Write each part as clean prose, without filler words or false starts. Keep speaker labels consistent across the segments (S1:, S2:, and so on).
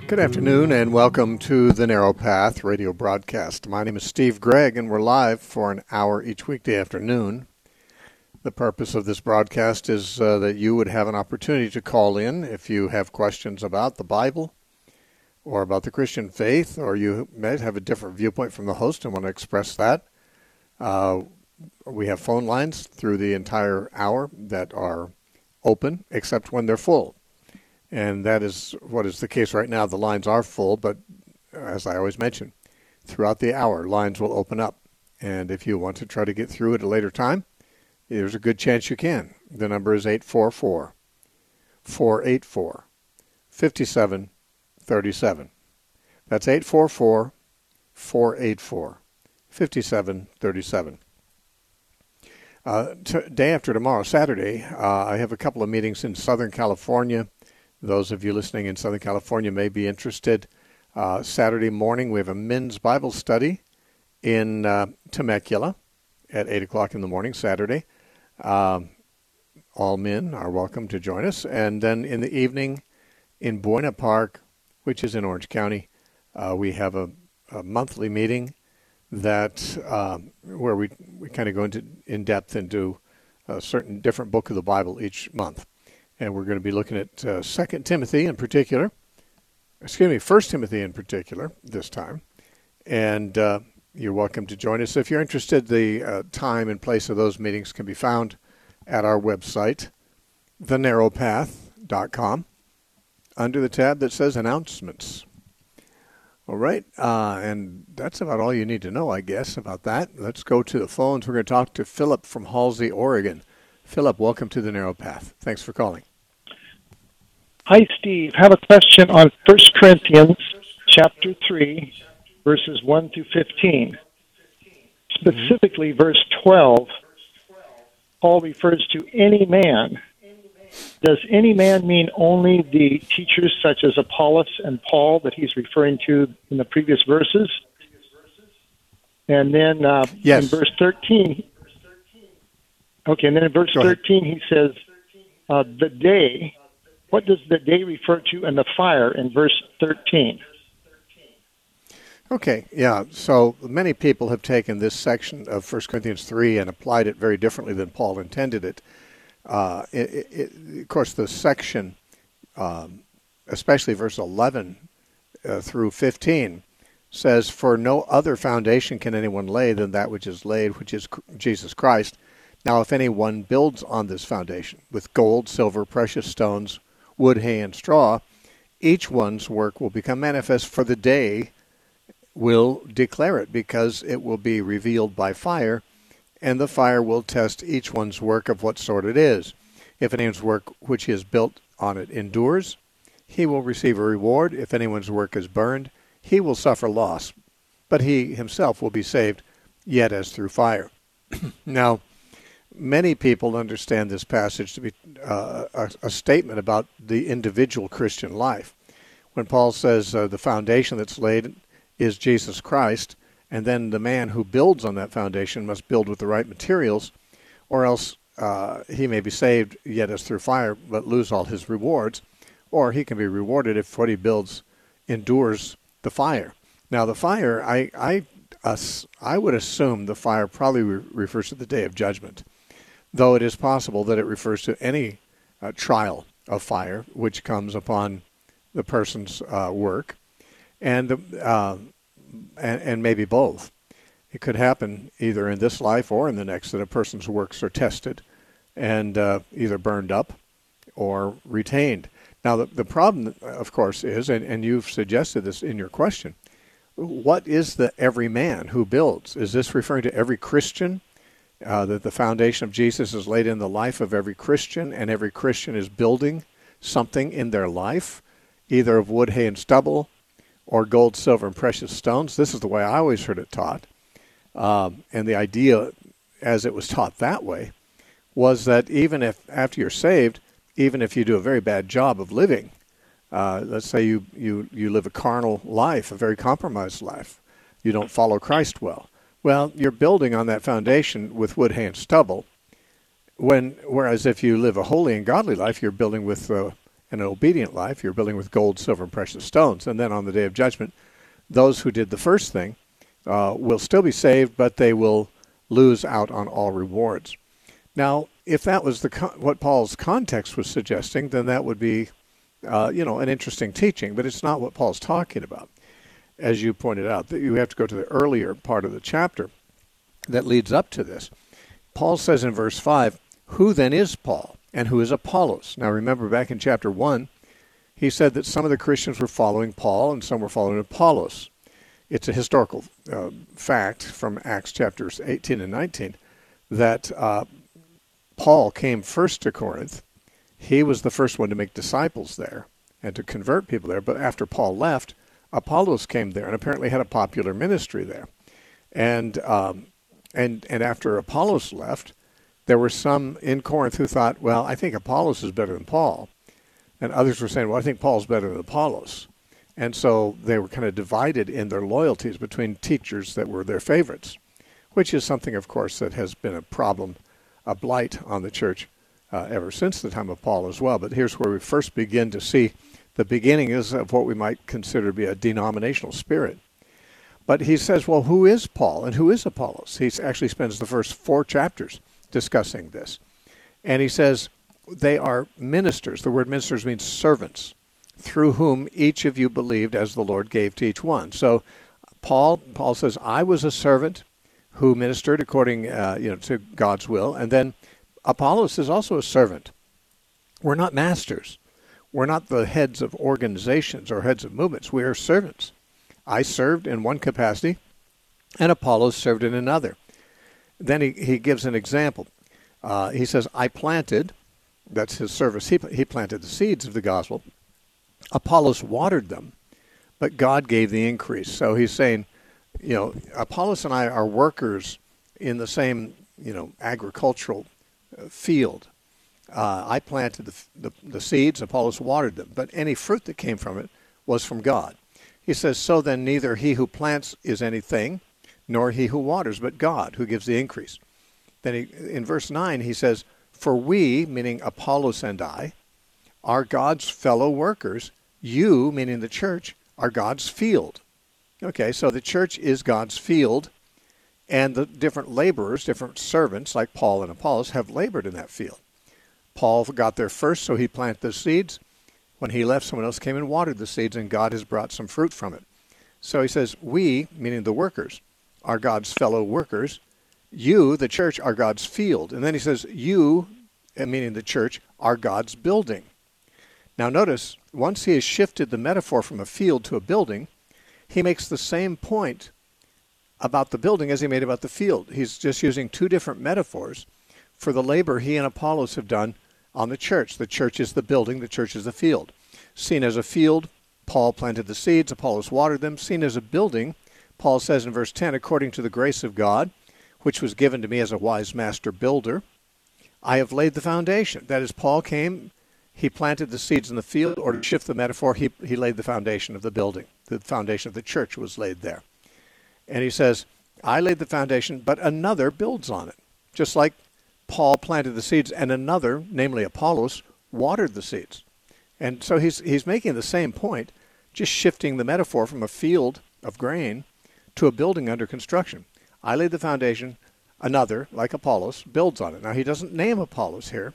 S1: Good afternoon and welcome to the Narrow Path radio broadcast. My name is Steve Gregg and we're live for an hour each weekday afternoon. The purpose of this broadcast is that you would have an opportunity to call in if you have questions about the Bible or about the Christian faith, or you might have a different viewpoint from the host and want to express that. We have phone lines through the entire hour that are open except when they're full. And that is what is the case right now. The lines are full, but as I always mention, throughout the hour, lines will open up. And if you want to try to get through at a later time, there's a good chance you can. The number is 844-484-5737. That's 844-484-5737. Day after tomorrow, Saturday, I have a couple of meetings in Southern California. Those of you listening in Southern California may be interested. Saturday morning, we have a men's Bible study in Temecula at 8 o'clock in the morning, Saturday. All men are welcome to join us. And then in the evening in Buena Park, which is in Orange County, we have a monthly meeting that where we kind of go in depth into a certain different book of the Bible each month. And we're going to be looking at 2 Timothy in particular. 1 Timothy in particular this time. And you're welcome to join us. If you're interested, the time and place of those meetings can be found at our website, thenarrowpath.com, under the tab that says Announcements. All right, and that's about all you need to know, I guess, about that. Let's go to the phones. We're going to talk to Philip from Halsey, Oregon. Philip, welcome to the Narrow Path. Thanks for calling.
S2: Hi, Steve. I have a question on 1 Corinthians chapter 3, verses 1 through 15. Specifically, verse 12, Paul refers to any man. Does any man mean only the teachers such as Apollos and Paul that he's referring to in the previous verses? And then
S1: yes.
S2: In verse 13... Okay, and then in verse 13 he says, the day. What does the day refer to in the fire in verse 13?
S1: Okay, yeah. So many people have taken this section of 1 Corinthians 3 and applied it very differently than Paul intended it. Of course, the section, especially verse 11 through 15, says, "For no other foundation can anyone lay than that which is laid, which is Jesus Christ. Now, if anyone builds on this foundation with gold, silver, precious stones, wood, hay, and straw, each one's work will become manifest, for the day will declare it, because it will be revealed by fire, and the fire will test each one's work of what sort it is. If anyone's work which he has built on it endures, he will receive a reward. If anyone's work is burned, he will suffer loss, but he himself will be saved, yet as through fire." Now, many people understand this passage to be a statement about the individual Christian life. When Paul says the foundation that's laid is Jesus Christ, and then the man who builds on that foundation must build with the right materials, or else he may be saved yet as through fire, but lose all his rewards, or he can be rewarded if what he builds endures the fire. Now, the fire, I would assume the fire probably refers to the day of judgment, though it is possible that it refers to any trial of fire which comes upon the person's work, and maybe both. It could happen either in this life or in the next that a person's works are tested and either burned up or retained. Now, the problem, of course, is, and you've suggested this in your question, what is the every man who builds? Is this referring to every Christian? That the foundation of Jesus is laid in the life of every Christian, and every Christian is building something in their life, either of wood, hay, and stubble, or gold, silver, and precious stones. This is the way I always heard it taught. And the idea, as it was taught that way, was that even if, after you're saved, even if you do a very bad job of living, let's say you live a carnal life, a very compromised life, you don't follow Christ well, you're building on that foundation with wood, hay, and stubble, whereas if you live a holy and godly life, you're building with and an obedient life, you're building with gold, silver, and precious stones. And then on the day of judgment, those who did the first thing will still be saved, but they will lose out on all rewards. Now, if that was what Paul's context was suggesting, then that would be, an interesting teaching. But it's not what Paul's talking about. As you pointed out, that you have to go to the earlier part of the chapter that leads up to this. Paul says in verse 5, "Who then is Paul, and who is Apollos?" Now remember, back in chapter 1, he said that some of the Christians were following Paul and some were following Apollos. It's a historical fact from Acts chapters 18 and 19 that Paul came first to Corinth. He was the first one to make disciples there and to convert people there. But after Paul left, Apollos came there and apparently had a popular ministry there. And after Apollos left, there were some in Corinth who thought, well, I think Apollos is better than Paul. And others were saying, well, I think Paul's better than Apollos. And so they were kind of divided in their loyalties between teachers that were their favorites, which is something, of course, that has been a problem, a blight on the church ever since the time of Paul as well. But here's where we first begin to see the beginnings of what we might consider to be a denominational spirit. But he says, well, who is Paul and who is Apollos? He actually spends the first 4 chapters discussing this. And he says they are ministers. The word ministers means servants, through whom each of you believed as the Lord gave to each one. So Paul says, I was a servant who ministered according to God's will. And then Apollos is also a servant. We're not masters. We're not the heads of organizations or heads of movements. We are servants. I served in one capacity, and Apollos served in another. Then he gives an example. He says, I planted, that's his service, he planted the seeds of the gospel. Apollos watered them, but God gave the increase. So he's saying, Apollos and I are workers in the same, agricultural field. I planted the seeds, Apollos watered them, but any fruit that came from it was from God. He says, so then neither he who plants is anything, nor he who waters, but God who gives the increase. Then in verse 9 he says, for we, meaning Apollos and I, are God's fellow workers. You, meaning the church, are God's field. Okay, so the church is God's field, and the different laborers, different servants like Paul and Apollos have labored in that field. Paul got there first, so he planted the seeds. When he left, someone else came and watered the seeds, and God has brought some fruit from it. So he says, we, meaning the workers, are God's fellow workers. You, the church, are God's field. And then he says, you, meaning the church, are God's building. Now notice, once he has shifted the metaphor from a field to a building, he makes the same point about the building as he made about the field. He's just using 2 different metaphors for the labor he and Apollos have done on the church. The church is the building, the church is the field. Seen as a field, Paul planted the seeds, Apollos watered them. Seen as a building, Paul says in verse 10, according to the grace of God, which was given to me as a wise master builder, I have laid the foundation. That is, Paul came, he planted the seeds in the field, or to shift the metaphor, he laid the foundation of the building. The foundation of the church was laid there. And he says, I laid the foundation, but another builds on it. Just like Paul planted the seeds and another, namely Apollos, watered the seeds. And so he's making the same point, just shifting the metaphor from a field of grain to a building under construction. I laid the foundation, another, like Apollos, builds on it. Now he doesn't name Apollos here,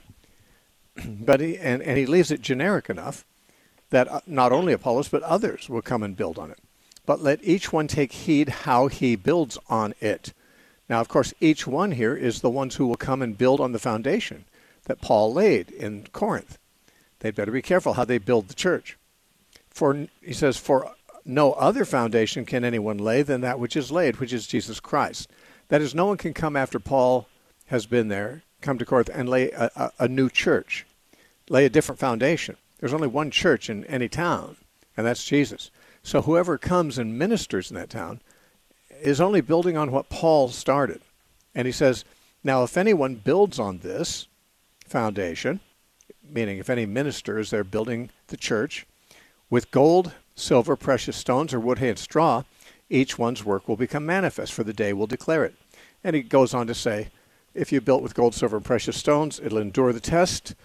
S1: but he leaves it generic enough that not only Apollos, but others will come and build on it. But let each one take heed how he builds on it. Now, of course, each one here is the ones who will come and build on the foundation that Paul laid in Corinth. They'd better be careful how they build the church. For, he says, for no other foundation can anyone lay than that which is laid, which is Jesus Christ. That is, no one can come after Paul has been there, come to Corinth, and lay a new church, lay a different foundation. There's only one church in any town, and that's Jesus. So whoever comes and ministers in that town is only building on what Paul started. And he says, now if anyone builds on this foundation, meaning if any minister is there building the church, with gold, silver, precious stones, or wood, hay, and straw, each one's work will become manifest, for the day will declare it. And he goes on to say, if you built with gold, silver, and precious stones, it'll endure the test.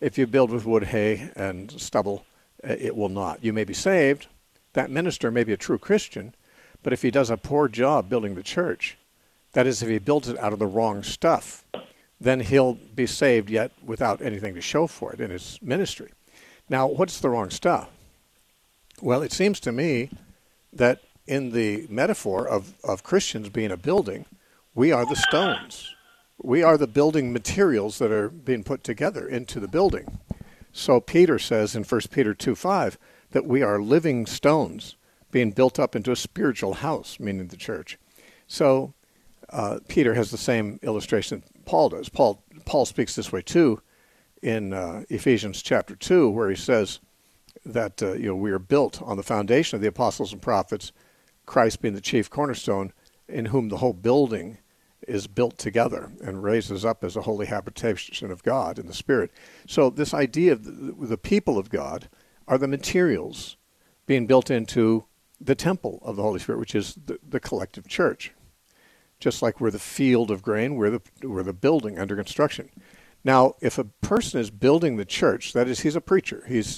S1: If you build with wood, hay, and stubble, it will not. You may be saved. That minister may be a true Christian, but if he does a poor job building the church, that is, if he builds it out of the wrong stuff, then he'll be saved yet without anything to show for it in his ministry. Now, what's the wrong stuff? Well, it seems to me that in the metaphor of Christians being a building, we are the stones. We are the building materials that are being put together into the building. So Peter says in 1 Peter 2:5 that we are living stones being built up into a spiritual house, meaning the church. So Peter has the same illustration Paul does. Paul speaks this way too in Ephesians chapter 2, where he says that we are built on the foundation of the apostles and prophets, Christ being the chief cornerstone, in whom the whole building is built together and raises up as a holy habitation of God in the Spirit. So this idea of the people of God are the materials being built into the temple of the Holy Spirit, which is the collective church. Just like we're the field of grain, we're the building under construction. Now, if a person is building the church, that is, he's a preacher. He's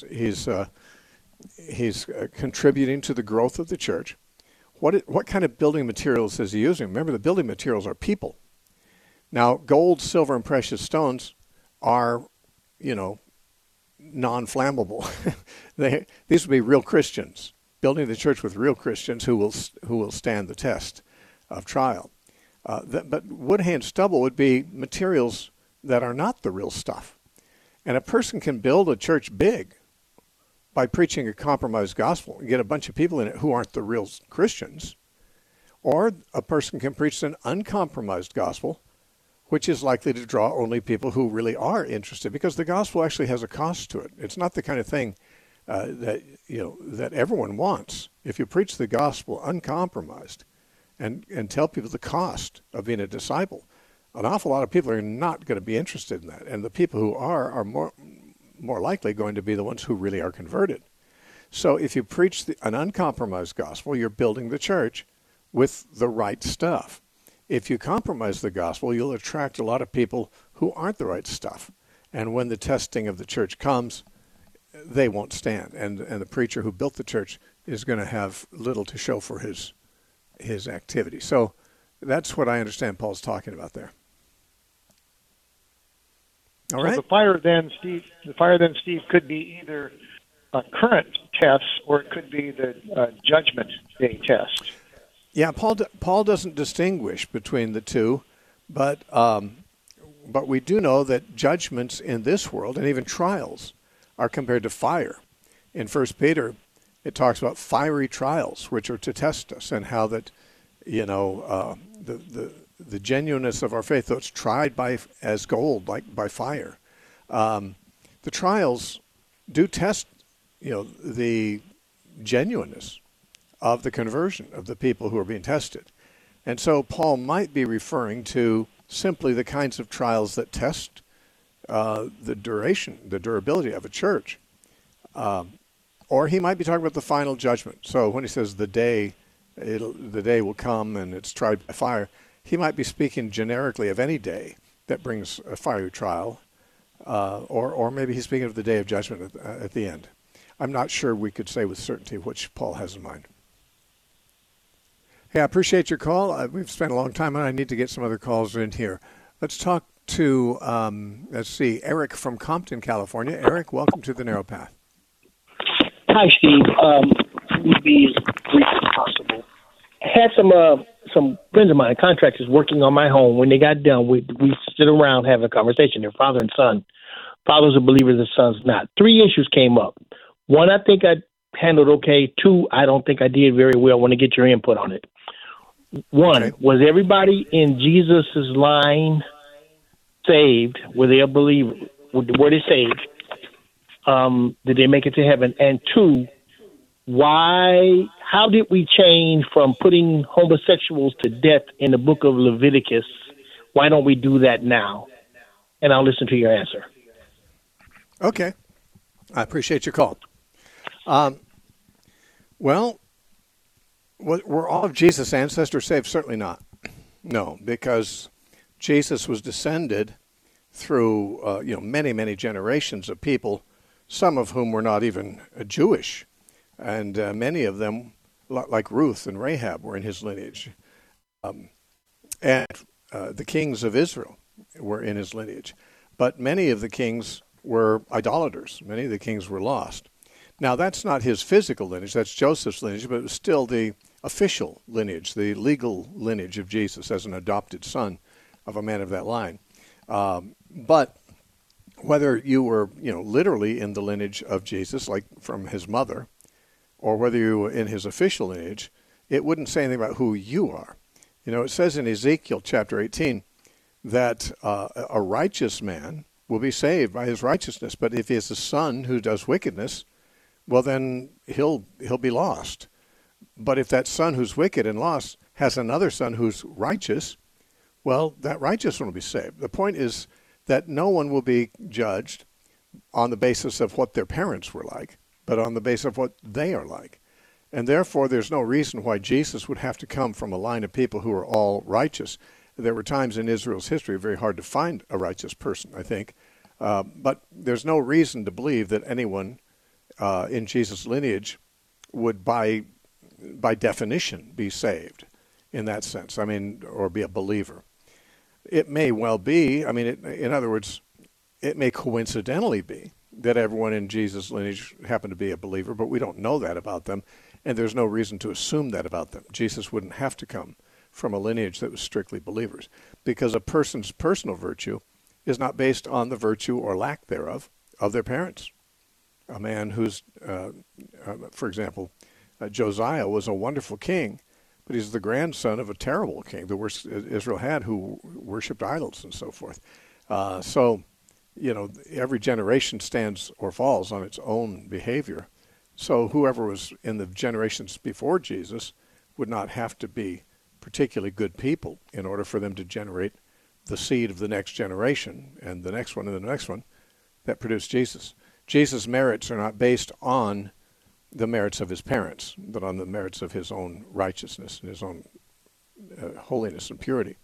S1: contributing to the growth of the church. What kind of building materials is he using? Remember, the building materials are people. Now, gold, silver, and precious stones are, non-flammable. These would be real Christians, building the church with real Christians who will stand the test of trial. But wood, hay, and stubble would be materials that are not the real stuff. And a person can build a church big by preaching a compromised gospel and get a bunch of people in it who aren't the real Christians. Or a person can preach an uncompromised gospel, which is likely to draw only people who really are interested, because the gospel actually has a cost to it. It's not the kind of thing that everyone wants. If you preach the gospel uncompromised and tell people the cost of being a disciple, an awful lot of people are not going to be interested in that. And the people who are more likely going to be the ones who really are converted. So if you preach an uncompromised gospel, you're building the church with the right stuff. If you compromise the gospel, you'll attract a lot of people who aren't the right stuff. And when the testing of the church comes, they won't stand. And the preacher who built the church is going to have little to show for his activity. So that's what I understand Paul's talking about there. All right.
S2: So the fire then, Steve, could be either a current test or it could be the judgment day test.
S1: Yeah, Paul doesn't distinguish between the two, but we do know that judgments in this world and even trials are compared to fire. In 1 Peter, it talks about fiery trials, which are to test us, and how that the genuineness of our faith, though it's tried as gold, like by fire. The trials do test, the genuineness of the conversion of the people who are being tested. And so Paul might be referring to simply the kinds of trials that test the durability of a church. Or he might be talking about the final judgment. So when he says the day will come and it's tried by fire, he might be speaking generically of any day that brings a fiery trial, or maybe he's speaking of the day of judgment at the end. I'm not sure we could say with certainty which Paul has in mind. Hey, I appreciate your call. We've spent a long time, and I need to get some other calls in here. Let's talk to, Eric from Compton, California. Eric, welcome to The Narrow Path.
S3: Hi, Steve. Would be as brief as possible. I had some friends of mine, contractors, working on my home. When they got done, we stood around having a conversation. Their father and son. Father's a believer, the son's not. 3 issues came up. 1, I think I handled okay. 2, I don't think I did very well. I want to get your input on it. 1, okay. Was everybody in Jesus' line saved? Were they a believer? Were they saved? Did they make it to heaven? And 2, how did we change from putting homosexuals to death in the book of Leviticus? Why don't we do that now? And I'll listen to your answer.
S1: Okay. I appreciate your call. Well, were all of Jesus' ancestors saved? Certainly not. No, because Jesus was descended through many, many generations of people, some of whom were not even Jewish, and many of them, like Ruth and Rahab, were in his lineage, and the kings of Israel were in his lineage. But many of the kings were idolaters. Many of the kings were lost. Now, that's not his physical lineage. That's Joseph's lineage, but it was still the official lineage, the legal lineage of Jesus as an adopted son of a man of that line. But whether you were, literally in the lineage of Jesus, like from his mother, or whether you were in his official lineage, it wouldn't say anything about who you are. It says in Ezekiel chapter 18 that a righteous man will be saved by his righteousness, but if he is a son who does wickedness, well, then he'll be lost. But if that son who's wicked and lost has another son who's righteous, well, that righteous one will be saved. The point is that no one will be judged on the basis of what their parents were like, but on the basis of what they are like. And therefore, there's no reason why Jesus would have to come from a line of people who are all righteous. There were times in Israel's history very hard to find a righteous person, I think. But there's no reason to believe that anyone in Jesus' lineage would, by definition, be saved in that sense, or be a believer. It may well be, in other words, it may coincidentally be that everyone in Jesus' lineage happened to be a believer, but we don't know that about them, and there's no reason to assume that about them. Jesus wouldn't have to come from a lineage that was strictly believers, because a person's personal virtue is not based on the virtue or lack thereof of their parents. A man who's, for example, Josiah was a wonderful king, but he's the grandson of a terrible king, the worst Israel had, who worshipped idols and so forth. Every generation stands or falls on its own behavior. So whoever was in the generations before Jesus would not have to be particularly good people in order for them to generate the seed of the next generation and the next one and the next one that produced Jesus. Jesus' merits are not based on the merits of his parents, but on the merits of his own righteousness and his own holiness and purity.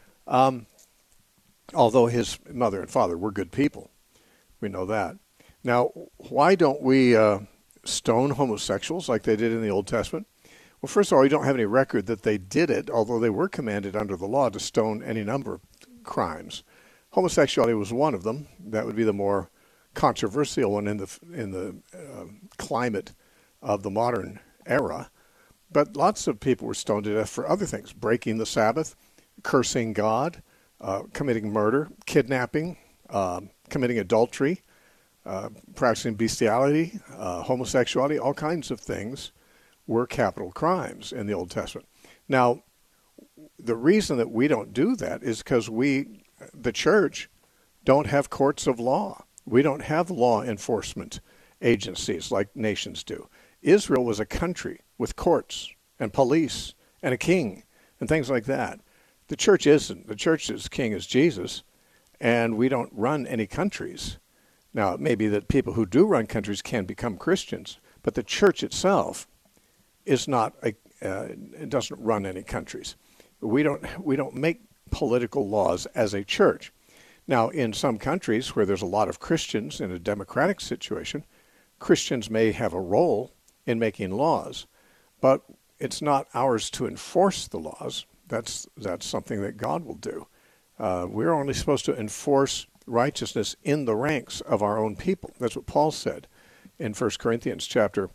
S1: Although his mother and father were good people. We know that. Now, why don't we stone homosexuals like they did in the Old Testament? Well, first of all, we don't have any record that they did it, although they were commanded under the law to stone any number of crimes. Homosexuality was one of them. That would be the more controversial one in the climate of the modern era. But lots of people were stoned to death for other things: breaking the Sabbath, cursing God, committing murder, kidnapping, committing adultery, practicing bestiality, homosexuality. All kinds of things were capital crimes in the Old Testament. Now, the reason that we don't do that is because we, the church, don't have courts of law. We don't have law enforcement agencies like nations do. Israel was a country with courts and police and a king and things like that. The church isn't. The church's king is Jesus, and we don't run any countries. Now, it may be that people who do run countries can become Christians, but the church itself is not it doesn't run any countries. We don't make political laws as a church. Now, in some countries where there's a lot of Christians in a democratic situation, Christians may have a role in making laws, but it's not ours to enforce the laws. That's something that God will do. We're only supposed to enforce righteousness in the ranks of our own people. That's what Paul said in 1 Corinthians chapter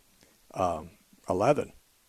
S1: 11.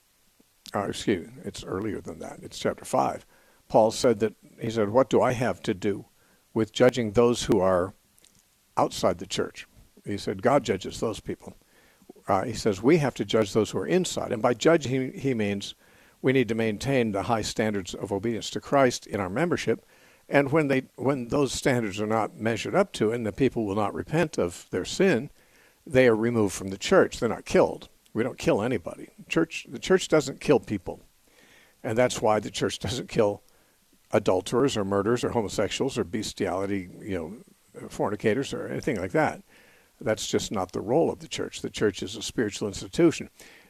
S1: It's earlier than that. It's chapter 5. Paul said he said, "What do I have to do with judging those who are outside the church?" He said, "God judges those people." He says, "We have to judge those who are inside." And by judging, he means we need to maintain the high standards of obedience to Christ in our membership. And when those standards are not measured up to, and the people will not repent of their sin, they are removed from the church. They're not killed. We don't kill anybody. The church doesn't kill people. And that's why the church doesn't kill adulterers or murderers or homosexuals or bestiality, fornicators or anything like that. That's just not the role of the church. The church is a spiritual institution.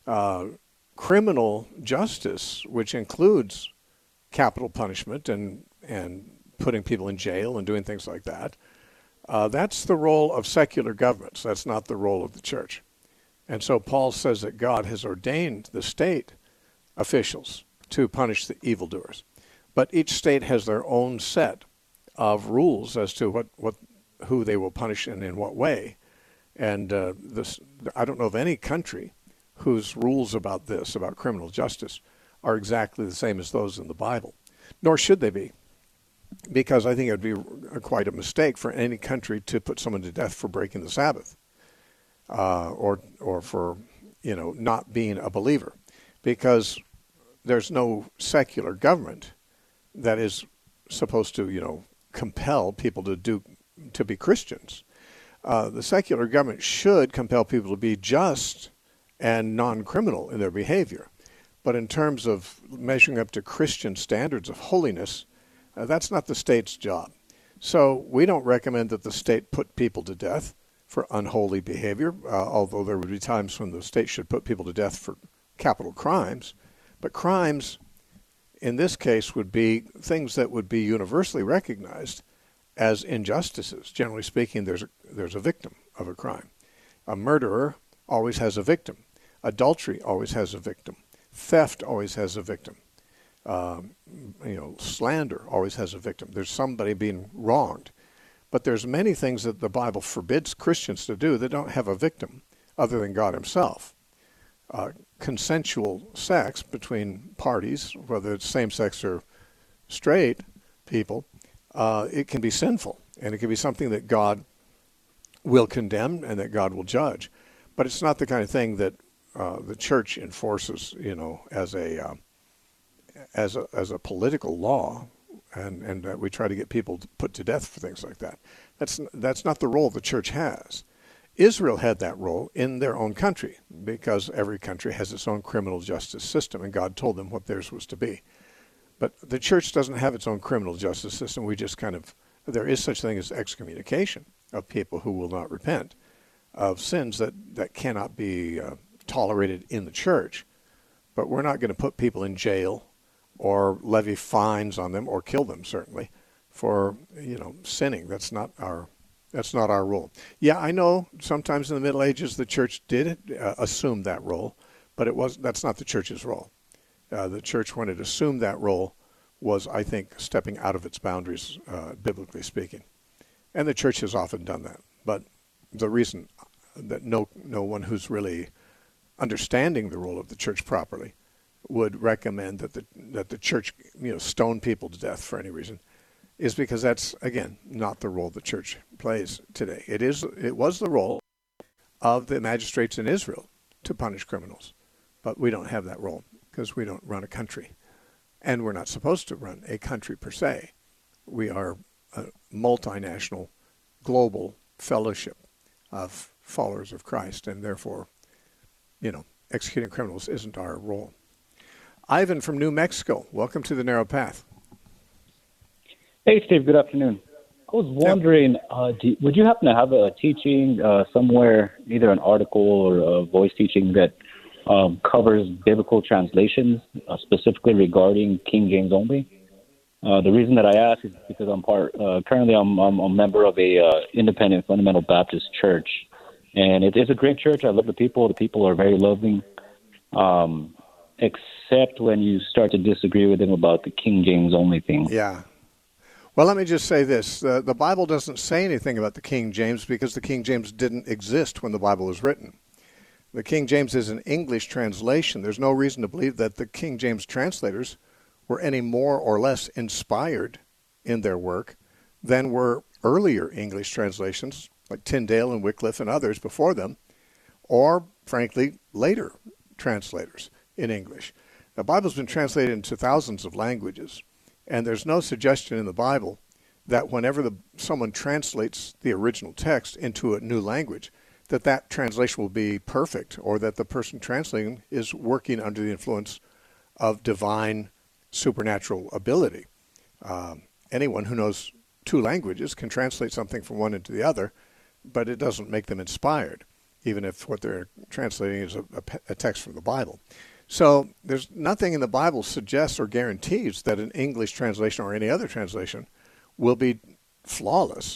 S1: Criminal justice, which includes capital punishment and putting people in jail and doing things like that, That's the role of secular governments. That's not the role of the church. And so Paul says that God has ordained the state officials to punish the evildoers. But each state has their own set of rules as to who they will punish and in what way. And I don't know of any country whose rules about this, about criminal justice, are exactly the same as those in the Bible. Nor should they be, because I think it would be quite a mistake for any country to put someone to death for breaking the Sabbath, or for not being a believer, because there's no secular government that is supposed to compel people to be Christians. The secular government should compel people to be just and non-criminal in their behavior. But in terms of measuring up to Christian standards of holiness, that's not the state's job. So we don't recommend that the state put people to death for unholy behavior, although there would be times when the state should put people to death for capital crimes. But crimes, in this case, would be things that would be universally recognized as injustices. Generally speaking, there's a victim of a crime. A murderer always has a victim. Adultery always has a victim. Theft always has a victim. Slander always has a victim. There's somebody being wronged. But there's many things that the Bible forbids Christians to do that don't have a victim other than God himself. Consensual sex between parties, whether it's same-sex or straight people, it can be sinful, and it can be something that God will condemn and that God will judge. But it's not the kind of thing that the church enforces, as a political law, and we try to get people put to death for things like that. That's not the role the church has. Israel had that role in their own country, because every country has its own criminal justice system, and God told them what theirs was to be. But the church doesn't have its own criminal justice system. We just there is such a thing as excommunication of people who will not repent of sins that cannot be tolerated in the church. But we're not going to put people in jail or levy fines on them or kill them, certainly, for sinning. That's not our role. Yeah, I know sometimes in the Middle Ages the church did assume that role, but that's not the church's role. The church, when it assumed that role, was, I think, stepping out of its boundaries, biblically speaking. And the church has often done that. But the reason that no one who's really understanding the role of the church properly would recommend that the church stone people to death for any reason is because that's, again, not the role the church plays today. It was the role of the magistrates in Israel to punish criminals, but we don't have that role because we don't run a country, and we're not supposed to run a country per se. We are a multinational, global fellowship of followers of Christ, and therefore, executing criminals isn't our role. Ivan from New Mexico, welcome to the Narrow Path.
S4: Hey, Steve, good afternoon. I was wondering, would you happen to have a teaching somewhere, either an article or a voice teaching that covers biblical translations, specifically regarding King James only? The reason that I ask is because currently I'm a member of a independent fundamental Baptist church, and it is a great church. I love the people. The people are very loving, except when you start to disagree with them about the King James only thing.
S1: Yeah. Well, let me just say this. The Bible doesn't say anything about the King James because the King James didn't exist when the Bible was written. The King James is an English translation. There's no reason to believe that the King James translators were any more or less inspired in their work than were earlier English translations like Tyndale and Wycliffe and others before them, or, frankly, later translators in English. The Bible's been translated into thousands of languages, and there's no suggestion in the Bible that whenever someone translates the original text into a new language, that translation will be perfect, or that the person translating is working under the influence of divine supernatural ability. Anyone who knows two languages can translate something from one into the other, but it doesn't make them inspired, even if what they're translating is a text from the Bible. So there's nothing in the Bible suggests or guarantees that an English translation or any other translation will be flawless.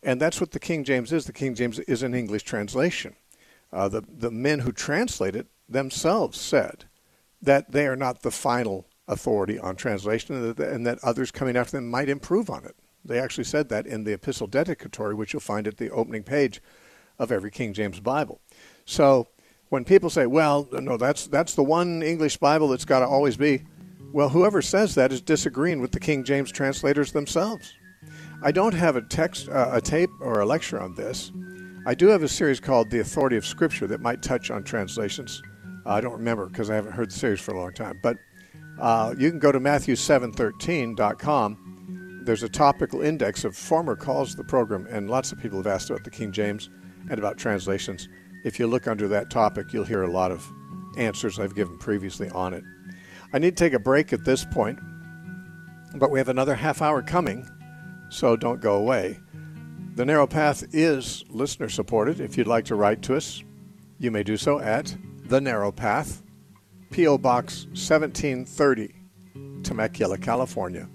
S1: And that's what the King James is. The King James is an English translation. The men who translate it themselves said that they are not the final authority on translation, and that others coming after them might improve on it. They actually said that in the Epistle Dedicatory, which you'll find at the opening page of every King James Bible. So when people say, well, no, that's the one English Bible that's got to always be, well, whoever says that is disagreeing with the King James translators themselves. I don't have a tape or a lecture on this. I do have a series called The Authority of Scripture that might touch on translations. I don't remember because I haven't heard the series for a long time. But you can go to Matthew713.com. There's a topical index of former calls to the program, and lots of people have asked about the King James and about translations. If you look under that topic, you'll hear a lot of answers I've given previously on it. I need to take a break at this point, but we have another half hour coming, so don't go away. The Narrow Path is listener-supported. If you'd like to write to us, you may do so at The Narrow Path, P.O. Box 1730, Temecula, California,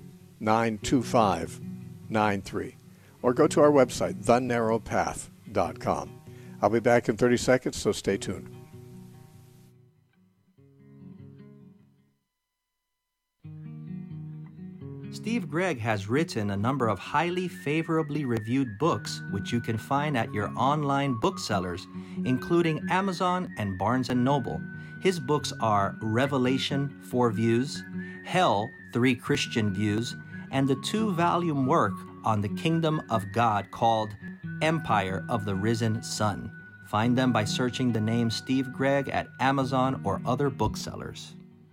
S1: 92593. Or go to our website, thenarrowpath.com. I'll be back in 30 seconds, so stay tuned.
S5: Steve Gregg has written a number of highly favorably reviewed books, which you can find at your online booksellers, including Amazon and Barnes & Noble. His books are Revelation, 4 Views, Hell, 3 Christian Views, and the 2-volume work on the Kingdom of God called Empire of the Risen Sun. Find them by searching the name Steve Gregg at Amazon or other booksellers.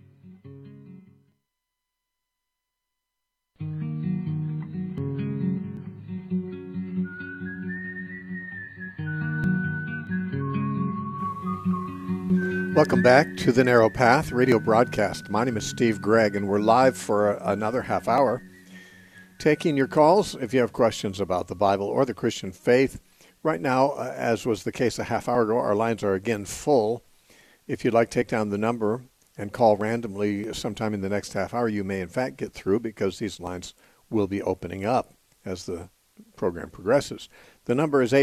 S1: Welcome back to The Narrow Path radio broadcast. My name is Steve Gregg, and we're live for another half hour, taking your calls if you have questions about the Bible or the Christian faith. Right now, as was the case a half hour ago, our lines are again full. If you'd like to take down the number and call randomly sometime in the next half hour, you may in fact get through because these lines will be opening up as the program progresses. The number is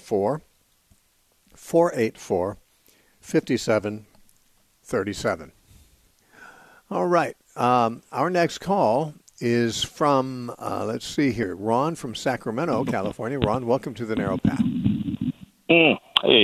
S1: 844-484-5737. All right. Our next call is from, let's see here, Ron from Sacramento, California. Ron, welcome to The Narrow Path.
S6: Hey.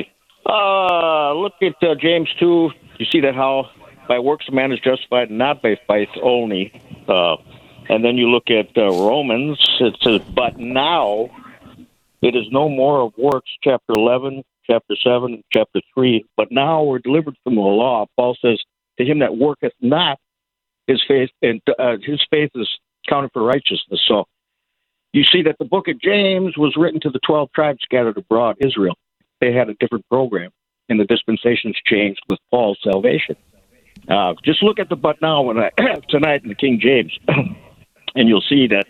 S6: Look at James 2. You see that how by works a man is justified, not by faith only. And then you look at Romans. It says, but now it is no more of works, chapter 11, chapter 7, chapter 3. But now we're delivered from the law. Paul says, to him that worketh not, his faith is counted for righteousness. So you see that the book of James was written to the 12 tribes scattered abroad, Israel. They had a different program, and the dispensations changed with Paul's salvation. Just look at the but now tonight in the King James, and you'll see that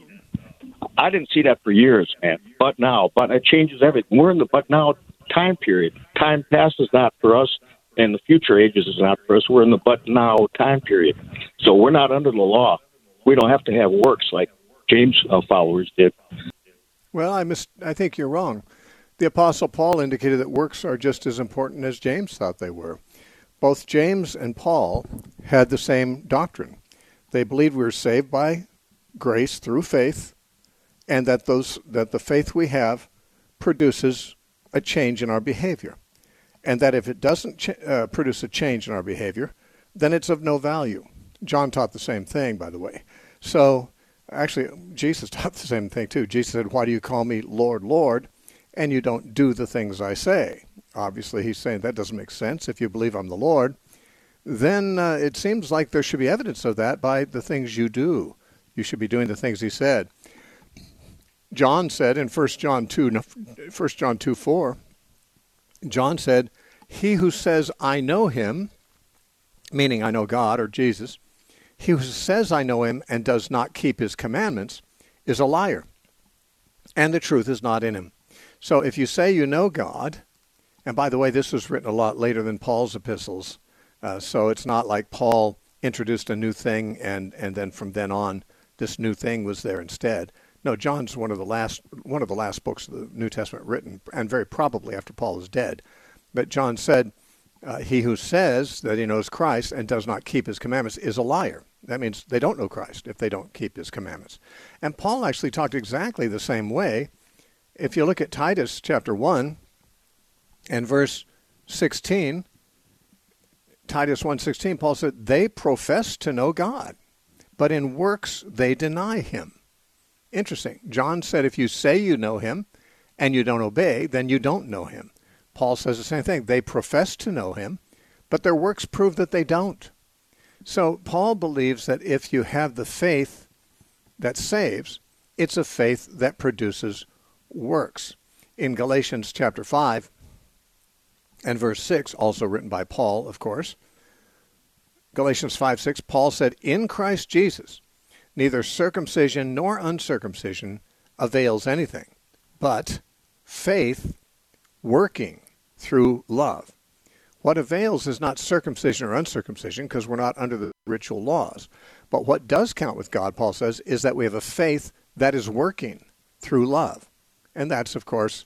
S6: I didn't see that for years, man. But now, but it changes everything. We're in the but now time period. Time past is not for us, and the future ages is not for us. We're in the but now time period. So we're not under the law. We don't have to have works like James followers did.
S1: Well, I think you're wrong. The Apostle Paul indicated that works are just as important as James thought they were. Both James and Paul had the same doctrine. They believed we were saved by grace through faith, and that the faith we have produces a change in our behavior. And that if it doesn't produce a change in our behavior, then it's of no value. John taught the same thing, by the way. So, actually, Jesus taught the same thing, too. Jesus said, why do you call me Lord, Lord, and you don't do the things I say? Obviously, he's saying that doesn't make sense. If you believe I'm the Lord, then it seems like there should be evidence of that by the things you do. You should be doing the things he said. John said in 1 John 2:4, John said, he who says I know him, meaning I know God or Jesus, he who says I know him and does not keep his commandments is a liar, and the truth is not in him. So if you say you know God, and by the way, this was written a lot later than Paul's epistles, so it's not like Paul introduced a new thing and then from then on this new thing was there instead. No, John's one of the last books of the New Testament written, and very probably after Paul is dead. But John said, he who says that he knows Christ and does not keep his commandments is a liar. That means they don't know Christ if they don't keep his commandments. And Paul actually talked exactly the same way. If you look at Titus chapter 1 and verse 16, Titus 1:16, Paul said, they profess to know God, but in works they deny him. Interesting. John said if you say you know him and you don't obey, then you don't know him. Paul says the same thing. They profess to know him, but their works prove that they don't. So Paul believes that if you have the faith that saves, it's a faith that produces works. In Galatians chapter 5 and verse 6, also written by Paul, of course, Galatians 5:6, Paul said, in Christ Jesus, neither circumcision nor uncircumcision avails anything, but faith working through love. What avails is not circumcision or uncircumcision, because we're not under the ritual laws. But what does count with God, Paul says, is that we have a faith that is working through love. And that's, of course,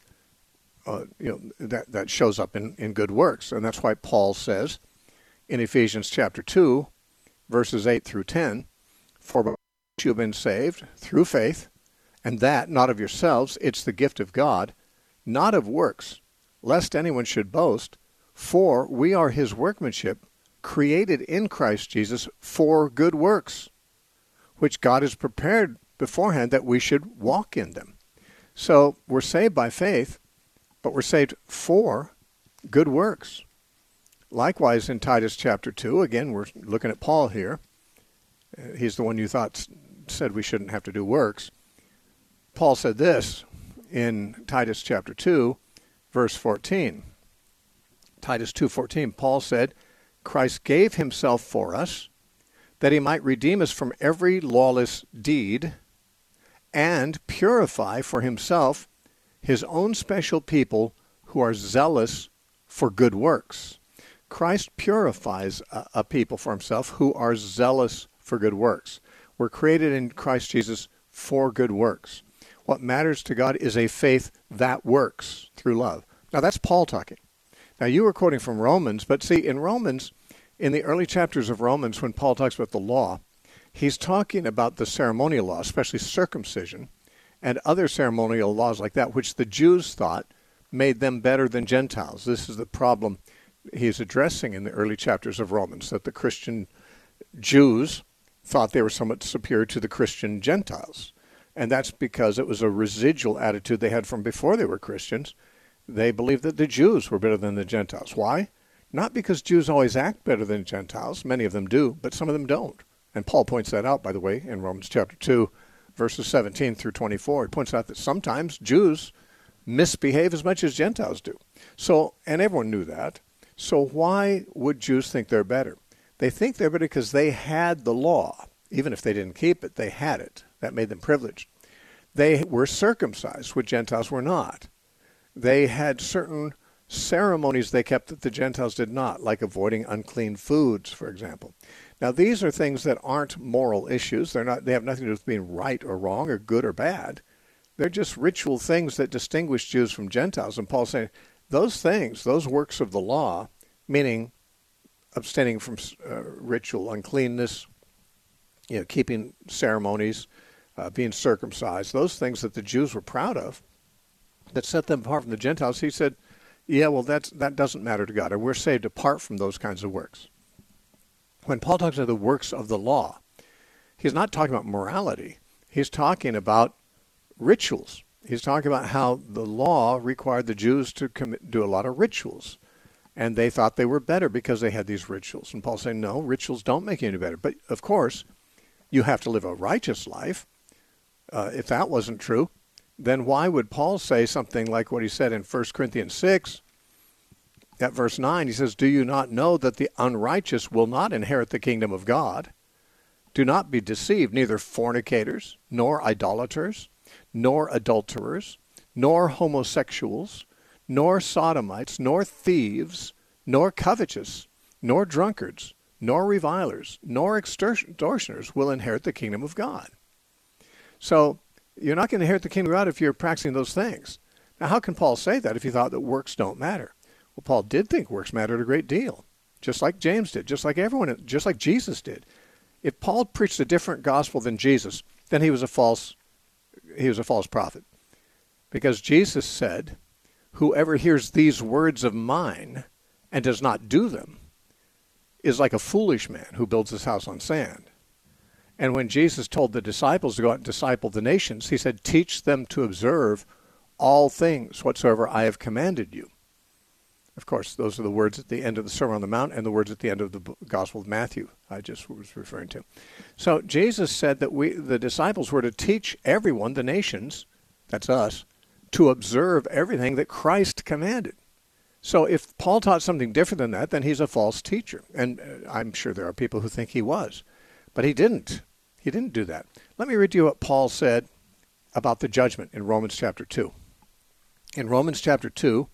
S1: that shows up in good works. And that's why Paul says in Ephesians chapter 2, verses 8 through 10, for by which you have been saved through faith, and that not of yourselves, it's the gift of God, not of works, lest anyone should boast, for we are his workmanship, created in Christ Jesus for good works, which God has prepared beforehand that we should walk in them. So we're saved by faith, but we're saved for good works. Likewise, in Titus chapter 2, again, we're looking at Paul here. He's the one you thought said we shouldn't have to do works. Paul said this in Titus chapter 2, verse 14. Titus 2:14, Paul said, Christ gave himself for us, that he might redeem us from every lawless deed, and purify for himself his own special people who are zealous for good works. Christ purifies a people for himself who are zealous for good works. We're created in Christ Jesus for good works. What matters to God is a faith that works through love. Now, that's Paul talking. Now, you were quoting from Romans, but see, in Romans, in the early chapters of Romans, when Paul talks about the law, he's talking about the ceremonial law, especially circumcision, and other ceremonial laws like that, which the Jews thought made them better than Gentiles. This is the problem he's addressing in the early chapters of Romans, that the Christian Jews thought they were somewhat superior to the Christian Gentiles. And that's because it was a residual attitude they had from before they were Christians. They believed that the Jews were better than the Gentiles. Why? Not because Jews always act better than Gentiles. Many of them do, but some of them don't. And Paul points that out, by the way, in Romans chapter 2, verses 17 through 24. He points out that sometimes Jews misbehave as much as Gentiles do. So, and everyone knew that. So why would Jews think they're better? They think they're better because they had the law. Even if they didn't keep it, they had it. That made them privileged. They were circumcised, which Gentiles were not. They had certain ceremonies they kept that the Gentiles did not, like avoiding unclean foods, for example. Now, these are things that aren't moral issues. They have nothing to do with being right or wrong or good or bad. They're just ritual things that distinguish Jews from Gentiles. And Paul's saying those things, those works of the law, meaning abstaining from ritual uncleanness, keeping ceremonies, being circumcised, those things that the Jews were proud of, that set them apart from the Gentiles, he said, yeah, well, that doesn't matter to God, and we're saved apart from those kinds of works. When Paul talks about the works of the law, he's not talking about morality. He's talking about rituals. He's talking about how the law required the Jews to do a lot of rituals, and they thought they were better because they had these rituals. And Paul's saying, no, rituals don't make you any better. But, of course, you have to live a righteous life. If that wasn't true, then why would Paul say something like what he said in 1 Corinthians 6, at verse 9? He says, do you not know that the unrighteous will not inherit the kingdom of God? Do not be deceived, neither fornicators, nor idolaters, nor adulterers, nor homosexuals, nor sodomites, nor thieves, nor covetous, nor drunkards, nor revilers, nor extortioners will inherit the kingdom of God. So You're not going to inherit the kingdom of God if you're practicing those things. Now, how can Paul say that if he thought that works don't matter? Well, Paul did think works mattered a great deal, just like James did, just like everyone, just like Jesus did. If Paul preached a different gospel than Jesus, then he was a false prophet. Because Jesus said, whoever hears these words of mine and does not do them is like a foolish man who builds his house on sand. And when Jesus told the disciples to go out and disciple the nations, he said, teach them to observe all things whatsoever I have commanded you. Of course, those are the words at the end of the Sermon on the Mount and the words at the end of the Gospel of Matthew I just was referring to. So Jesus said that the disciples were to teach everyone, the nations, that's us, to observe everything that Christ commanded. So if Paul taught something different than that, then he's a false teacher. And I'm sure there are people who think he was. But he didn't. He didn't do that. Let me read you what Paul said about the judgment in Romans chapter 2. In Romans chapter 2,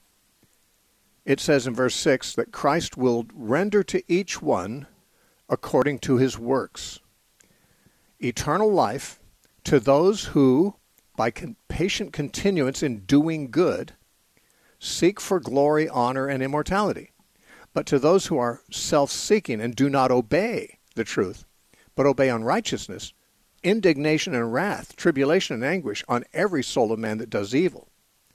S1: it says in verse 6 that Christ will render to each one according to his works. Eternal life to those who, by patient continuance in doing good, seek for glory, honor, and immortality. But to those who are self-seeking and do not obey the truth, but obey unrighteousness, indignation and wrath, tribulation and anguish on every soul of man that does evil,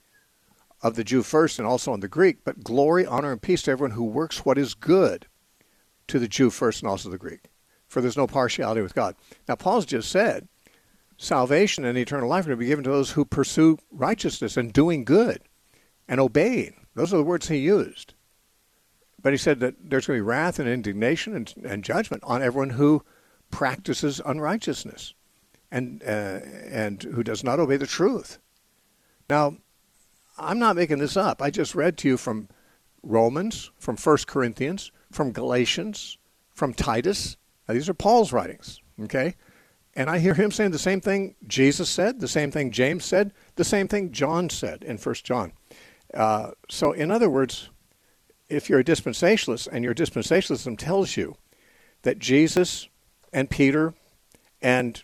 S1: of the Jew first and also on the Greek, but glory, honor, and peace to everyone who works what is good, to the Jew first and also the Greek. For there's no partiality with God. Now, Paul's just said, salvation and eternal life are to be given to those who pursue righteousness and doing good and obeying. Those are the words he used. But he said that there's going to be wrath and indignation and judgment on everyone who practices unrighteousness and who does not obey the truth. Now, I'm not making this up. I just read to you from Romans, from 1 Corinthians, from Galatians, from Titus. Now, these are Paul's writings, okay? And I hear him saying the same thing Jesus said, the same thing James said, the same thing John said in 1 John. So in other words, if you're a dispensationalist and your dispensationalism tells you that Jesus and Peter and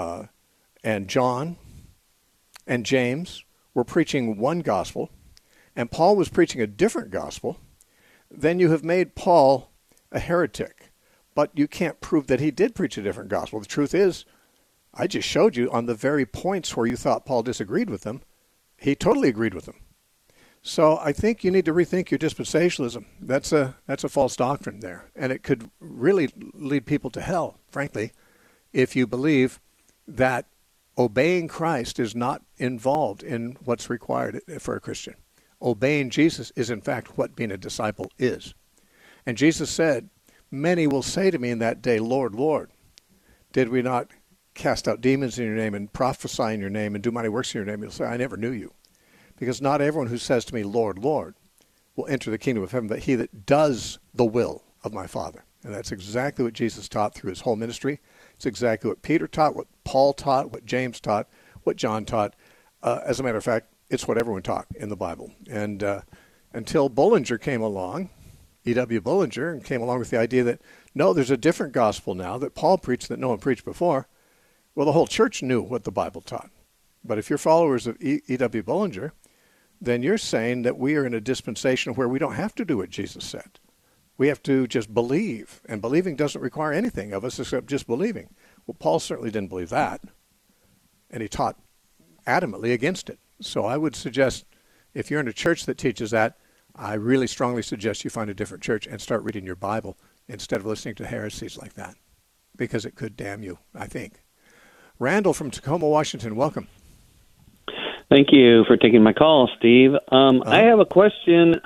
S1: John and James were preaching one gospel and Paul was preaching a different gospel, then you have made Paul a heretic. But you can't prove that he did preach a different gospel. The truth is, I just showed you on the very points where you thought Paul disagreed with them, he totally agreed with them. So I think you need to rethink your dispensationalism. That's a false doctrine there. And it could really lead people to hell, frankly, if you believe that obeying Christ is not involved in what's required for a Christian. Obeying Jesus is, in fact, what being a disciple is. And Jesus said, many will say to me in that day, Lord, Lord, did we not cast out demons in your name and prophesy in your name and do mighty works in your name? He'll say, I never knew you. Because not everyone who says to me, Lord, Lord, will enter the kingdom of heaven, but he that does the will of my Father. And that's exactly what Jesus taught through his whole ministry. It's exactly what Peter taught, what Paul taught, what James taught, what John taught. As a matter of fact, it's what everyone taught in the Bible. And until Bullinger came along, E.W. Bullinger, and came along with the idea that, no, there's a different gospel now that Paul preached that no one preached before. Well, the whole church knew what the Bible taught. But if you're followers of E.W. Bullinger, then you're saying that we are in a dispensation where we don't have to do what Jesus said. We have to just believe, and believing doesn't require anything of us except just believing. Well, Paul certainly didn't believe that, and he taught adamantly against it. So I would suggest, if you're in a church that teaches that, I really strongly suggest you find a different church and start reading your Bible instead of listening to heresies like that, because it could damn you, I think. Randall from Tacoma, Washington, welcome.
S7: Thank you for taking my call, Steve. I have a question.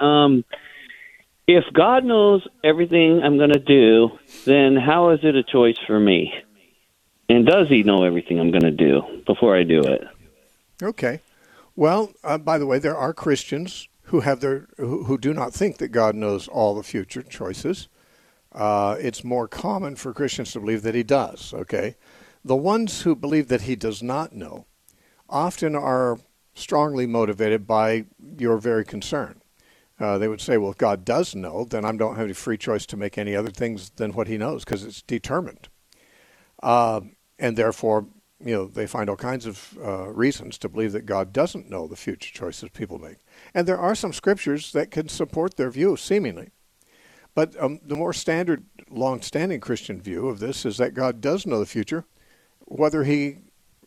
S7: If God knows everything I'm going to do, then how is it a choice for me? And does he know everything I'm going to do before I do it?
S1: Okay. Well, by the way, there are Christians who have who do not think that God knows all the future choices. It's more common for Christians to believe that he does, okay? The ones who believe that he does not know often are strongly motivated by your very concern. They would say, well, if God does know, then I don't have any free choice to make any other things than what he knows because it's determined. And therefore, they find all kinds of reasons to believe that God doesn't know the future choices people make. And there are some scriptures that can support their view, seemingly. But the more standard, long-standing Christian view of this is that God does know the future, whether he,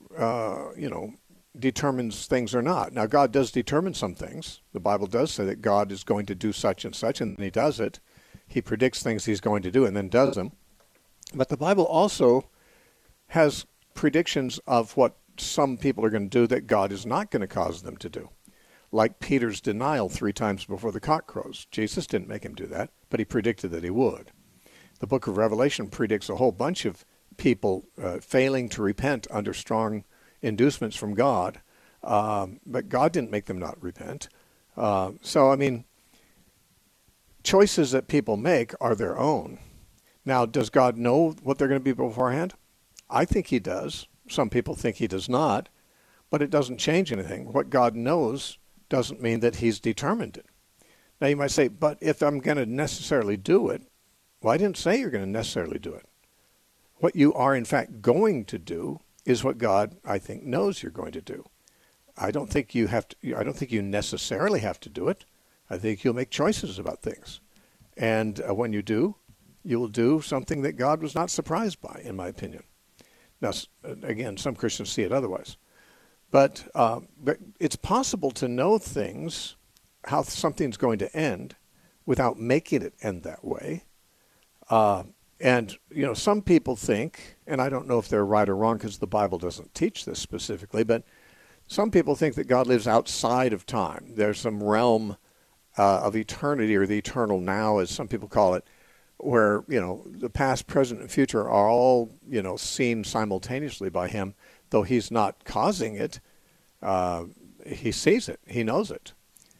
S1: determines things or not. Now, God does determine some things. The Bible does say that God is going to do such and such, and he does it. He predicts things he's going to do and then does them. But the Bible also has predictions of what some people are going to do that God is not going to cause them to do. Like Peter's denial 3 times before the cock crows. Jesus didn't make him do that, but he predicted that he would. The book of Revelation predicts a whole bunch of people failing to repent under strong inducements from God, but God didn't make them not repent. Choices that people make are their own. Now, does God know what they're going to be beforehand? I think he does. Some people think he does not, but it doesn't change anything. What God knows doesn't mean that he's determined it. Now, you might say, but if I'm going to necessarily do it, well, I didn't say you're going to necessarily do it. What you are, in fact, going to do is what God, I think, knows you're going to do. I don't think you necessarily have to do it. I think you'll make choices about things. And when you do, you will do something that God was not surprised by, in my opinion. Now, again, some Christians see it otherwise. But it's possible to know things, how something's going to end, without making it end that way. And some people think, and I don't know if they're right or wrong because the Bible doesn't teach this specifically, but some people think that God lives outside of time. There's some realm of eternity, or the eternal now, as some people call it, where, the past, present, and future are all, seen simultaneously by him, though he's not causing it. He sees it. He knows it.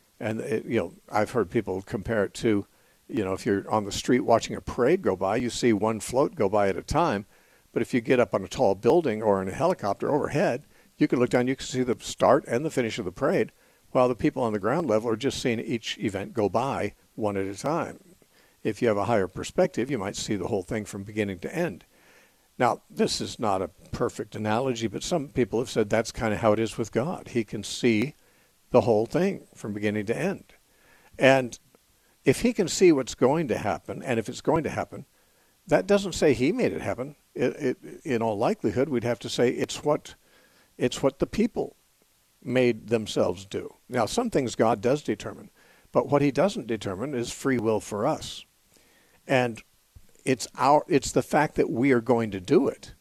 S1: And, I've heard people compare it to, if you're on the street watching a parade go by, you see one float go by at a time. But if you get up on a tall building or in a helicopter overhead, you can look down, you can see the start and the finish of the parade, while the people on the ground level are just seeing each event go by one at a time. If you have a higher perspective, you might see the whole thing from beginning to end. Now, this is not a perfect analogy, but some people have said that's kind of how it is with God. He can see the whole thing from beginning to end. And if he can see what's going to happen, and if it's going to happen, that doesn't say he made it happen. In all likelihood, we'd have to say it's what the people made themselves do. Now, some things God does determine, but what he doesn't determine is free will for us. And it's the fact that we are going to do it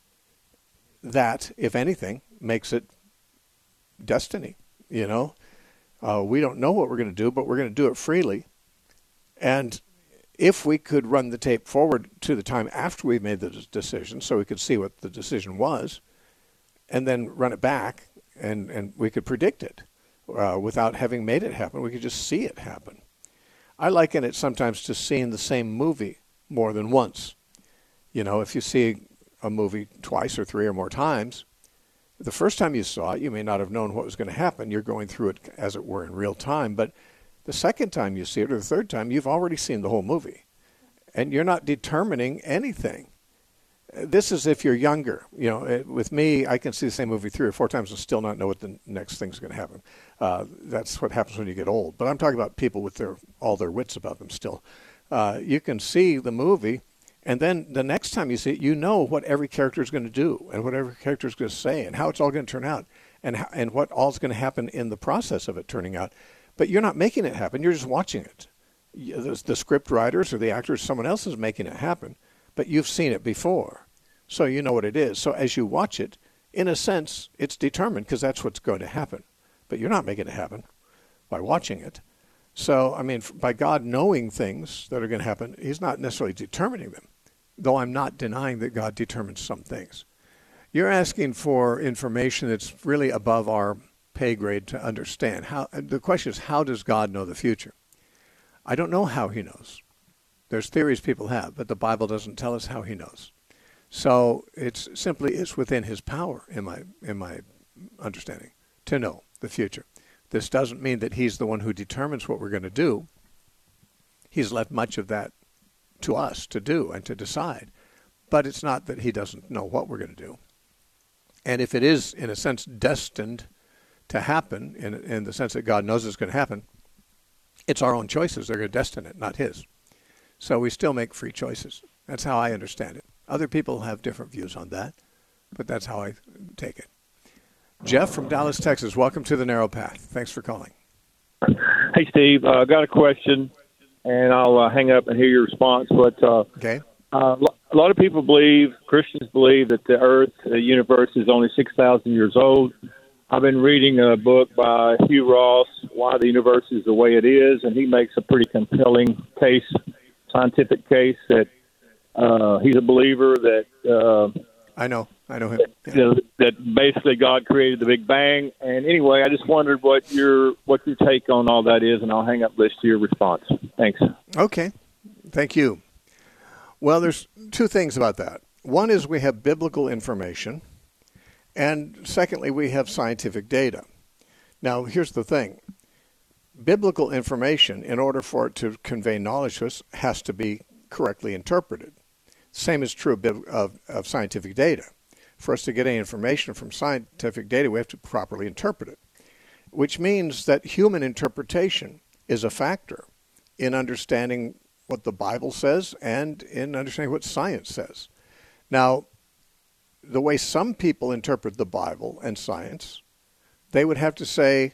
S1: that, if anything, makes it destiny. We don't know what we're going to do, but we're going to do it freely. And if we could run the tape forward to the time after we made the decision, so we could see what the decision was, and then run it back, and we could predict it without having made it happen. We could just see it happen. I liken it sometimes to seeing the same movie more than once. If you see a movie twice or 3 or more times, the first time you saw it, you may not have known what was going to happen. You're going through it, as it were, in real time. But the second time you see it, or the third time, you've already seen the whole movie. And you're not determining anything. This is if you're younger. With me, I can see the same movie 3 or 4 times and still not know what the next thing's going to happen. That's what happens when you get old. But I'm talking about people with all their wits about them still. You can see the movie, and then the next time you see it, you know what every character is going to do, and what every character is going to say, and how it's all going to turn out, and what all is going to happen in the process of it turning out. But you're not making it happen. You're just watching it. The script writers or the actors, someone else is making it happen, but you've seen it before, so you know what it is. So as you watch it, in a sense, it's determined because that's what's going to happen. But you're not making it happen by watching it. So, by God knowing things that are going to happen, he's not necessarily determining them, though I'm not denying that God determines some things. You're asking for information that's really above our pay grade to understand. The question is, how does God know the future? I don't know how he knows. There's theories people have, but the Bible doesn't tell us how he knows. So it's within his power, in my understanding, to know the future. This doesn't mean that he's the one who determines what we're going to do. He's left much of that to us to do and to decide. But it's not that he doesn't know what we're going to do. And if it is, in a sense, destined to happen, in the sense that God knows it's going to happen, it's our own choices. They're going to destine it, not his. So we still make free choices. That's how I understand it. Other people have different views on that, but that's how I take it. Jeff from Dallas, Texas, welcome to The Narrow Path. Thanks for calling.
S8: Hey, Steve, I got a question, and I'll hang up and hear your response. But
S1: Okay.
S8: a lot of people believe, Christians believe, that the Earth, the universe, is only 6,000 years old. I've been reading a book by Hugh Ross, Why the Universe is the Way It Is, and he makes a pretty compelling case, scientific case, that he's a believer that
S1: I know him.
S8: Yeah. That basically God created the Big Bang. And anyway, I just wondered what your take on all that is, and I'll hang up list to your response. Thanks.
S1: Okay. Thank you. Well, there's two things about that. One is we have biblical information, and secondly, we have scientific data. Now, here's the thing. Biblical information, in order for it to convey knowledge to us, has to be correctly interpreted. Same is true of scientific data. For us to get any information from scientific data, we have to properly interpret it, which means that human interpretation is a factor in understanding what the Bible says and in understanding what science says. Now, the way some people interpret the Bible and science, they would have to say,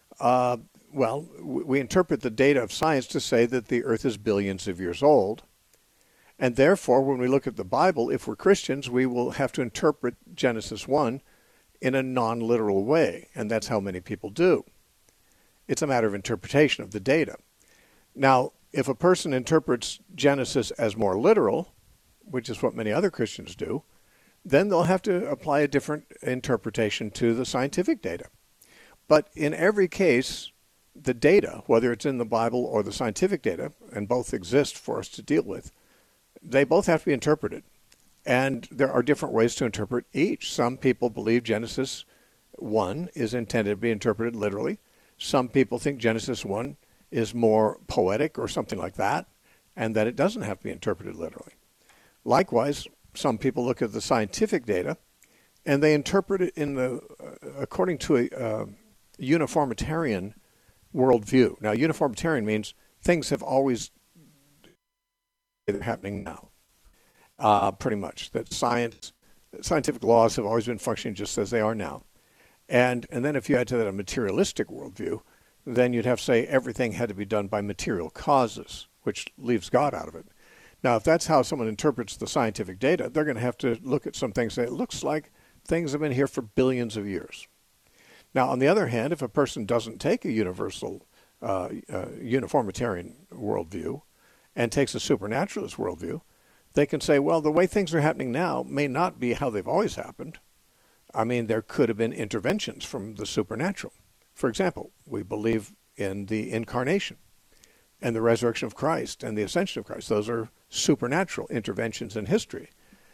S1: we interpret the data of science to say that the earth is billions of years old. And therefore, when we look at the Bible, if we're Christians, we will have to interpret Genesis 1 in a non-literal way. And that's how many people do. It's a matter of interpretation of the data. Now, if a person interprets Genesis as more literal, which is what many other Christians do, then they'll have to apply a different interpretation to the scientific data. But in every case, the data, whether it's in the Bible or the scientific data, and both exist for us to deal with, they both have to be interpreted. And there are different ways to interpret each. Some people believe Genesis 1 is intended to be interpreted literally. Some people think Genesis 1 is more poetic or something like that, and that it doesn't have to be interpreted literally. Likewise, some people look at the scientific data and they interpret it according to a uniformitarian worldview. Now, uniformitarian means things have always been happening now, pretty much. That scientific laws have always been functioning just as they are now. And then if you add to that a materialistic worldview, then you'd have to say everything had to be done by material causes, which leaves God out of it. Now, if that's how someone interprets the scientific data, they're going to have to look at some things and say, it looks like things have been here for billions of years. Now, on the other hand, if a person doesn't take a universal, uniformitarian worldview and takes a supernaturalist worldview, they can say, well, the way things are happening now may not be how they've always happened. I mean, there could have been interventions from the supernatural. For example, we believe in the incarnation and the resurrection of Christ and the ascension of Christ. Those are supernatural interventions in history.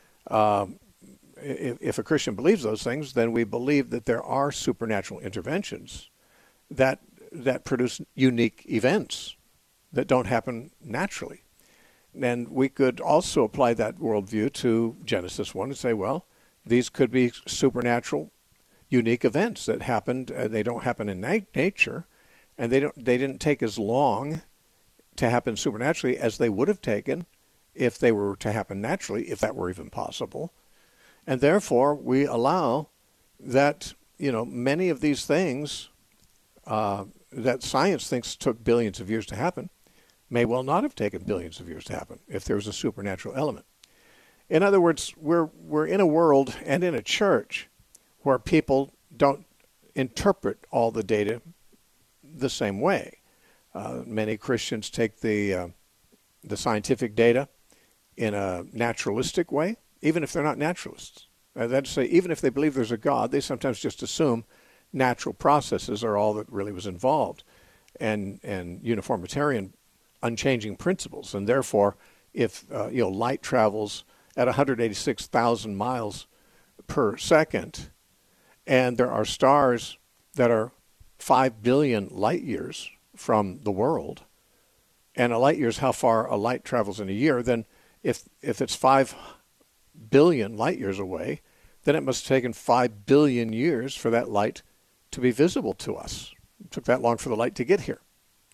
S1: If a Christian believes those things, then we believe that there are supernatural interventions that produce unique events that don't happen naturally. And we could also apply that worldview to Genesis 1 and say, well, these could be supernatural, unique events that happened. They don't happen in nature, and they didn't take as long to happen supernaturally as they would have taken if they were to happen naturally, if that were even possible. And therefore, we allow that, many of these things that science thinks took billions of years to happen may well not have taken billions of years to happen if there was a supernatural element. In other words, we're in a world and in a church where people don't interpret all the data the same way. Many Christians take the scientific data in a naturalistic way, even if they're not naturalists. That's to say, even if they believe there's a God, they sometimes just assume natural processes are all that really was involved, and uniformitarian, unchanging principles. And therefore, if light travels at 186,000 miles per second, and there are stars that are 5 billion light years from the world, and a light year is how far a light travels in a year, then if it's 5 billion light years away, then it must have taken 5 billion years for that light to be visible to us. It took that long for the light to get here.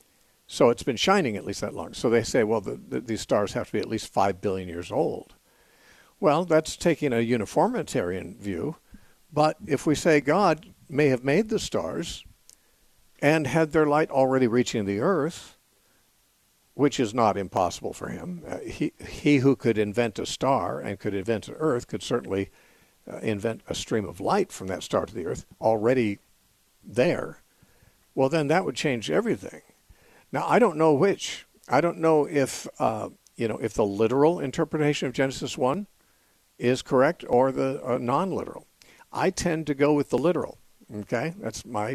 S1: So it's been shining at least that long. So they say, well, these stars have to be at least 5 billion years old. Well, that's taking a uniformitarian view. But if we say God may have made the stars and had their light already reaching the earth, which is not impossible for him. He who could invent a star and could invent an earth could certainly invent a stream of light from that star to the earth already there. Well, then that would change everything. Now, I don't know which. I don't know if if the literal interpretation of Genesis 1 is correct or the non-literal. I tend to go with the literal. Okay, that's my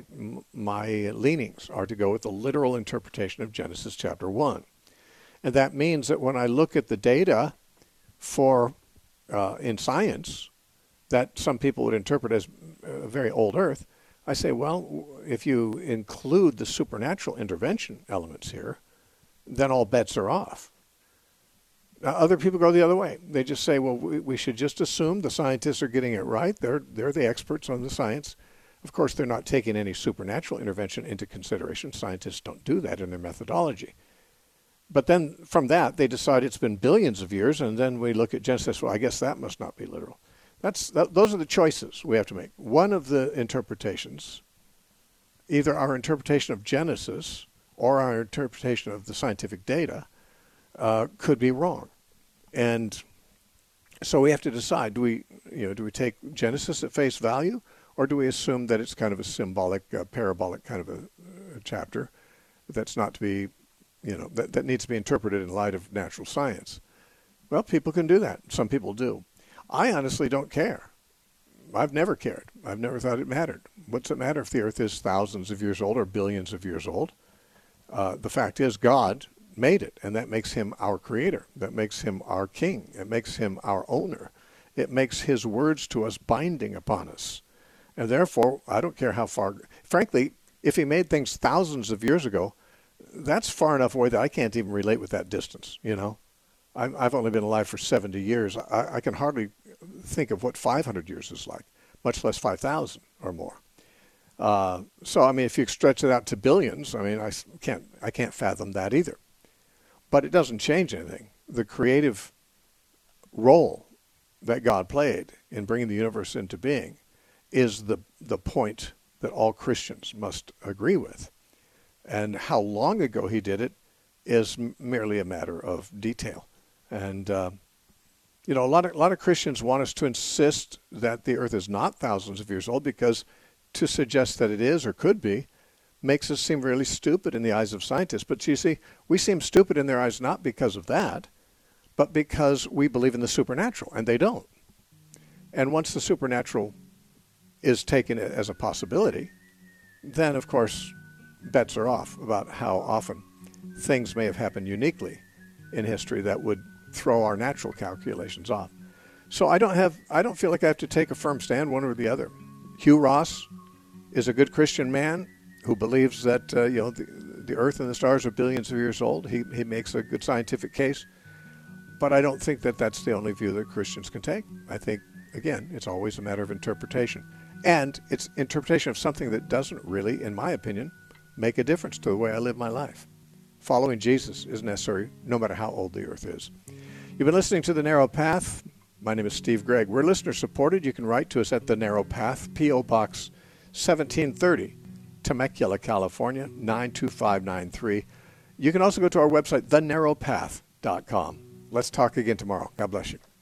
S1: leanings are to go with the literal interpretation of Genesis chapter 1. And that means that when I look at the data for in science that some people would interpret as a very old earth, I say, well, if you include the supernatural intervention elements here, then all bets are off. Now, other people go the other way. They just say, well, we should just assume the scientists are getting it right. They're the experts on the science. Of course, they're not taking any supernatural intervention into consideration. Scientists don't do that in their methodology. But then from that, they decide it's been billions of years, and then we look at Genesis. Well, I guess that must not be literal. Those are the choices we have to make. One of the interpretations, either our interpretation of Genesis or our interpretation of the scientific data, could be wrong. And so we have to decide, do we take Genesis at face value, or do we assume that it's kind of a symbolic, parabolic kind of a chapter that's not to be, that needs to be interpreted in light of natural science? Well, people can do that. Some people do. I honestly don't care. I've never cared. I've never thought it mattered. What's it matter if the earth is thousands of years old or billions of years old? The fact is God made it, and that makes him our creator. That makes him our king. It makes him our owner. It makes his words to us binding upon us. And therefore, I don't care how far. Frankly, if he made things thousands of years ago, that's far enough away that I can't even relate with that distance, I've only been alive for 70 years. I can hardly think of what 500 years is like, much less 5,000 or more. So, if you stretch it out to billions, I can't fathom that either. But it doesn't change anything. The creative role that God played in bringing the universe into being is the point that all Christians must agree with. And how long ago he did it is merely a matter of detail. And, a lot of Christians want us to insist that the earth is not thousands of years old, because to suggest that it is or could be makes us seem really stupid in the eyes of scientists. But you see, we seem stupid in their eyes not because of that, but because we believe in the supernatural, and they don't. And once the supernatural is taken as a possibility, then, of course, bets are off about how often things may have happened uniquely in history that would throw our natural calculations off. So I don't feel like I have to take a firm stand one or the other. Hugh Ross is a good Christian man who believes that the earth and the stars are billions of years old. He makes a good scientific case. But I don't think that that's the only view that Christians can take. I think, again, it's always a matter of interpretation. And it's interpretation of something that doesn't really, in my opinion, make a difference to the way I live my life. Following Jesus is necessary no matter how old the earth is. You've been listening to The Narrow Path. My name is Steve Gregg. We're listener supported. You can write to us at The Narrow Path, P.O. Box 1730, Temecula, California, 92593. You can also go to our website, thenarrowpath.com. Let's talk again tomorrow. God bless you.